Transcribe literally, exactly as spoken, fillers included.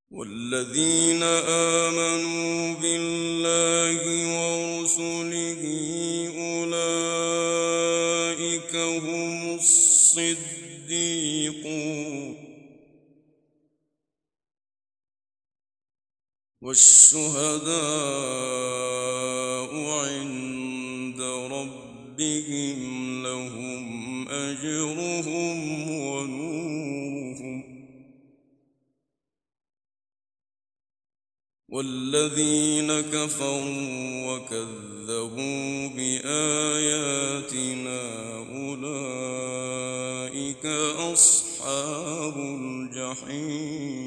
والذين آمنوا بالله ورسله أولئك هم الصديقون والشهداء عند ربهم لهم أجرهم ونورهم. والذين كفروا وكذبوا بآياتنا أولئك أصحاب الجحيم.